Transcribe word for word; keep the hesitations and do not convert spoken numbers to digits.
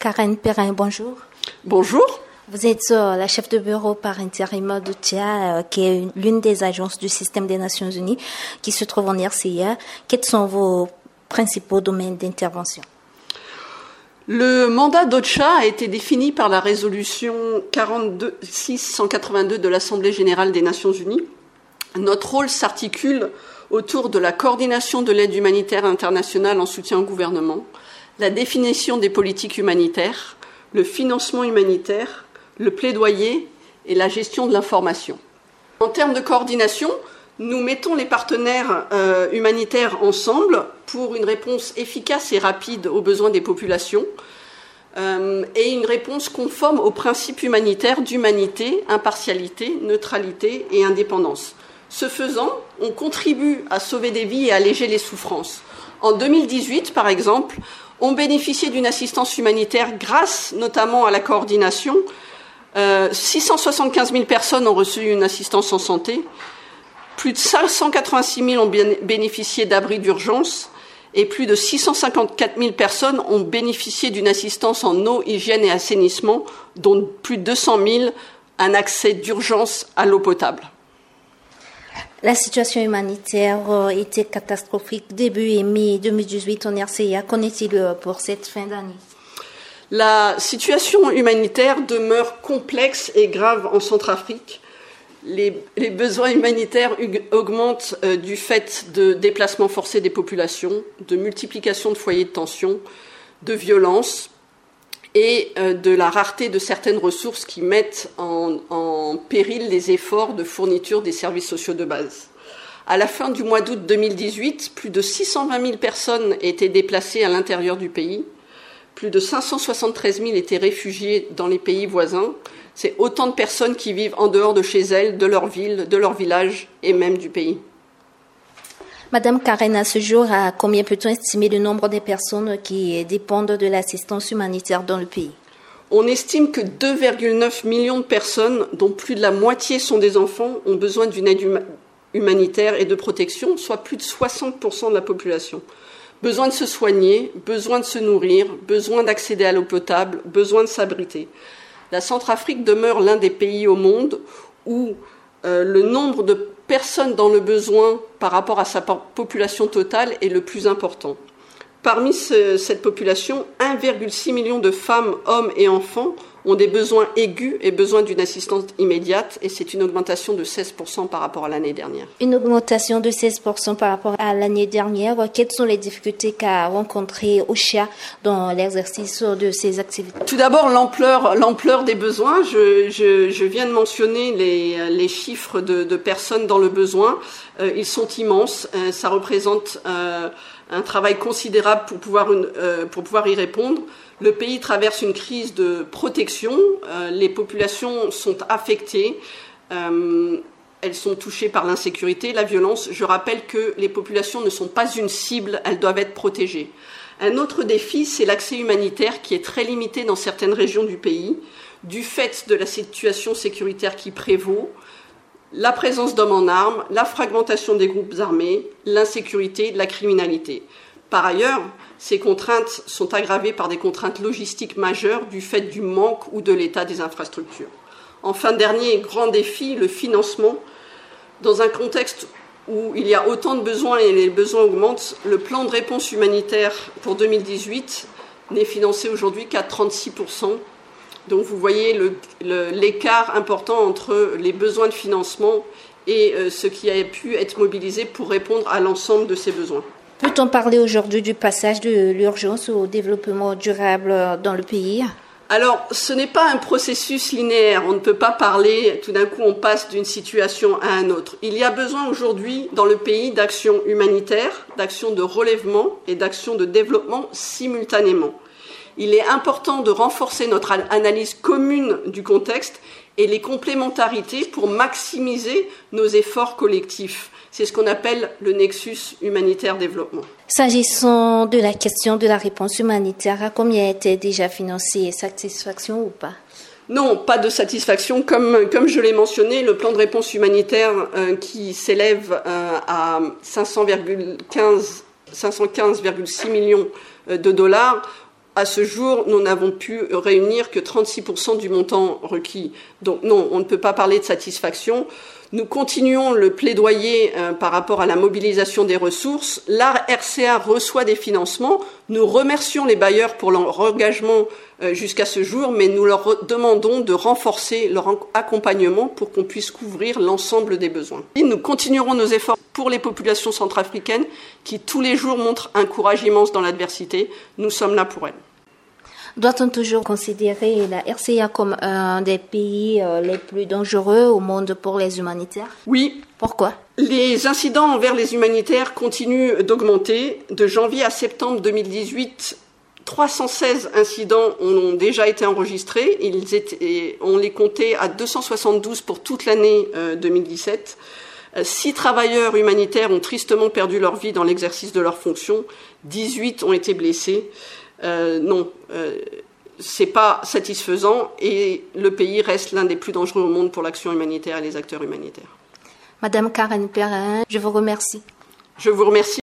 Karen Perrin, bonjour. Bonjour. Vous êtes euh, la chef de bureau par intérim d'O C H A, euh, qui est une, l'une des agences du système des Nations Unies qui se trouve en R C A. Quels sont vos principaux domaines d'intervention? Le mandat d'O C H A a été défini par la résolution quarante-deux six cent quatre-vingt-deux de l'Assemblée générale des Nations Unies. Notre rôle s'articule autour de la coordination de l'aide humanitaire internationale en soutien au gouvernement, la définition des politiques humanitaires, le financement humanitaire, le plaidoyer et la gestion de l'information. En termes de coordination, nous mettons les partenaires euh, humanitaires ensemble pour une réponse efficace et rapide aux besoins des populations euh, et une réponse conforme aux principes humanitaires d'humanité, impartialité, neutralité et indépendance. Ce faisant, on contribue à sauver des vies et à alléger les souffrances. En deux mille dix-huit, par exemple, on bénéficiait d'une assistance humanitaire grâce notamment à la coordination. Euh, six cent soixante-quinze mille personnes ont reçu une assistance en santé. Plus de cinq cent quatre-vingt-six mille ont bénéficié d'abris d'urgence et plus de six cent cinquante-quatre mille personnes ont bénéficié d'une assistance en eau, hygiène et assainissement, dont plus de deux cent mille un accès d'urgence à l'eau potable. La situation humanitaire était catastrophique début et mi deux mille dix-huit en R C A. Qu'en est-il pour cette fin d'année? La situation humanitaire demeure complexe et grave en Centrafrique. Les, les besoins humanitaires augmentent euh, du fait de déplacements forcés des populations, de multiplication de foyers de tension, de violences et euh, de la rareté de certaines ressources qui mettent en, en péril les efforts de fourniture des services sociaux de base. À la fin du mois d'août deux mille dix-huit, plus de six cent vingt mille personnes étaient déplacées à l'intérieur du pays. Plus de cinq cent soixante-treize mille étaient réfugiés dans les pays voisins. C'est autant de personnes qui vivent en dehors de chez elles, de leur ville, de leur village et même du pays. Madame Karen, à ce jour, à combien peut-on estimer le nombre de personnes qui dépendent de l'assistance humanitaire dans le pays? On estime que deux virgule neuf millions de personnes, dont plus de la moitié sont des enfants, ont besoin d'une aide huma- humanitaire et de protection, soit plus de soixante pour cent de la population. Besoin de se soigner, besoin de se nourrir, besoin d'accéder à l'eau potable, besoin de s'abriter. La Centrafrique demeure l'un des pays au monde où euh, le nombre de personnes dans le besoin par rapport à sa population totale est le plus important. Parmi ce, cette population, un virgule six million de femmes, hommes et enfants ont des besoins aigus et besoin d'une assistance immédiate, et c'est une augmentation de seize pour cent par rapport à l'année dernière. Une augmentation de seize pour cent par rapport à l'année dernière. Quelles sont les difficultés qu'a rencontrées O C H A dans l'exercice de ces activités? Tout d'abord, l'ampleur, l'ampleur des besoins. Je, je, je viens de mentionner les, les chiffres de, de personnes dans le besoin. Euh, ils sont immenses. Euh, ça représente euh, un travail considérable pour pouvoir, une, euh, pour pouvoir y répondre. Le pays traverse une crise de protection. Euh, les populations sont affectées. Euh, elles sont touchées par l'insécurité, la violence. Je rappelle que les populations ne sont pas une cible, elles doivent être protégées. Un autre défi, c'est l'accès humanitaire qui est très limité dans certaines régions du pays, du fait de la situation sécuritaire qui prévaut, la présence d'hommes en armes, la fragmentation des groupes armés, l'insécurité, la criminalité. Par ailleurs, ces contraintes sont aggravées par des contraintes logistiques majeures du fait du manque ou de l'état des infrastructures. Enfin, dernier grand défi, le financement. Dans un contexte où il y a autant de besoins et les besoins augmentent, le plan de réponse humanitaire pour deux mille dix-huit n'est financé aujourd'hui qu'à trente-six pour cent. Donc vous voyez le, le, l'écart important entre les besoins de financement et euh, ce qui a pu être mobilisé pour répondre à l'ensemble de ces besoins. Peut-on parler aujourd'hui du passage de l'urgence au développement durable dans le pays? Alors, ce n'est pas un processus linéaire. On ne peut pas parler, tout d'un coup, on passe d'une situation à une autre. Il y a besoin aujourd'hui, dans le pays, d'actions humanitaires, d'actions de relèvement et d'actions de développement simultanément. Il est important de renforcer notre analyse commune du contexte et les complémentarités pour maximiser nos efforts collectifs. C'est ce qu'on appelle le nexus humanitaire-développement. S'agissant de la question de la réponse humanitaire, combien était déjà financé? Satisfaction ou pas? Non, pas de satisfaction. Comme, comme je l'ai mentionné, le plan de réponse humanitaire euh, qui s'élève euh, à cinq cent quinze virgule six millions de dollars, À ce jour, nous n'avons pu réunir que trente-six pour cent du montant requis. Donc non, on ne peut pas parler de satisfaction. Nous continuons le plaidoyer euh, par rapport à la mobilisation des ressources. La R C A reçoit des financements. Nous remercions les bailleurs pour leur engagement euh, jusqu'à ce jour, mais nous leur demandons de renforcer leur accompagnement pour qu'on puisse couvrir l'ensemble des besoins. Et nous continuerons nos efforts pour les populations centrafricaines qui tous les jours montrent un courage immense dans l'adversité. Nous sommes là pour elles. Doit-on toujours considérer la R C A comme un des pays les plus dangereux au monde pour les humanitaires? Oui. Pourquoi? Les incidents envers les humanitaires continuent d'augmenter. De janvier à septembre deux mille dix-huit, trois cent seize incidents ont déjà été enregistrés. Ils étaient, on les comptait à deux cent soixante-douze pour toute l'année deux mille dix-sept. Six travailleurs humanitaires ont tristement perdu leur vie dans l'exercice de leurs fonctions. dix-huit ont été blessés. Euh, non, euh, c'est pas satisfaisant et le pays reste l'un des plus dangereux au monde pour l'action humanitaire et les acteurs humanitaires. Madame Karen Perrin, je vous remercie. Je vous remercie.